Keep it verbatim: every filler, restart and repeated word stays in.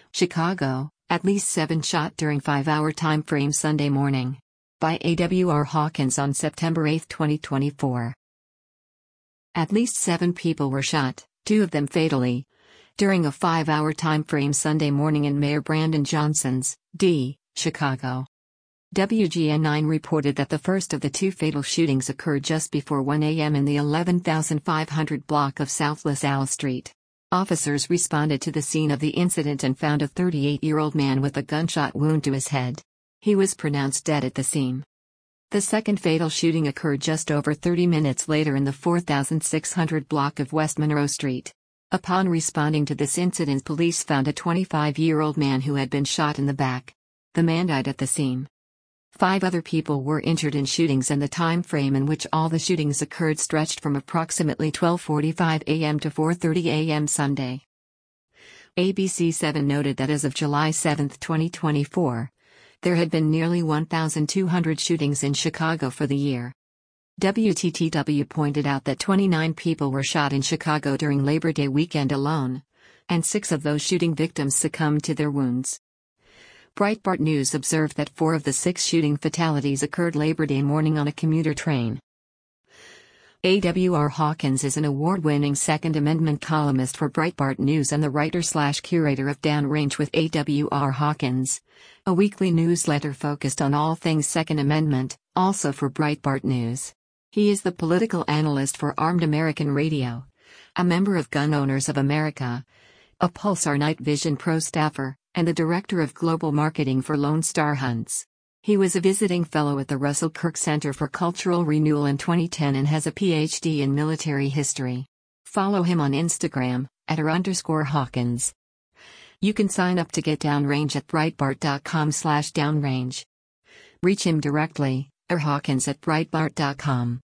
Chicago, at least seven shot during five-hour time frame Sunday morning. By A W R Hawkins on September eighth, twenty twenty-four. At least seven people were shot, two of them fatally, during a five-hour time frame Sunday morning in Mayor Brandon Johnson's, D. Chicago. W G N nine reported that the first of the two fatal shootings occurred just before one a m in the eleven thousand five hundred block of South LaSalle Street. Officers responded to the scene of the incident and found a thirty-eight-year-old man with a gunshot wound to his head. He was pronounced dead at the scene. The second fatal shooting occurred just over thirty minutes later in the four thousand six hundred block of West Monroe Street. Upon responding to this incident, police found a twenty-five-year-old man who had been shot in the back. The man died at the scene. Five other people were injured in shootings, and the time frame in which all the shootings occurred stretched from approximately twelve forty-five a m to four thirty a m Sunday. A B C seven noted that as of July seventh, twenty twenty-four, there had been nearly one thousand two hundred shootings in Chicago for the year. W T T W pointed out that twenty-nine people were shot in Chicago during Labor Day weekend alone, and six of those shooting victims succumbed to their wounds. Breitbart News observed that four of the six shooting fatalities occurred Labor Day morning on a commuter train. A W R Hawkins is an award-winning Second Amendment columnist for Breitbart News and the writer-slash-curator of Downrange with A W R Hawkins, a weekly newsletter focused on all things Second Amendment, also for Breitbart News. He is the political analyst for Armed American Radio, a member of Gun Owners of America, a Pulsar Night Vision Pro staffer, and the director of global marketing for Lone Star Hunts. He was a visiting fellow at the Russell Kirk Center for Cultural Renewal in twenty ten and has a P H D in military history. Follow him on Instagram, at r underscore Hawkins. You can sign up to get Downrange at breitbart dot com slash downrange. Reach him directly, or Hawkins at breitbart dot com.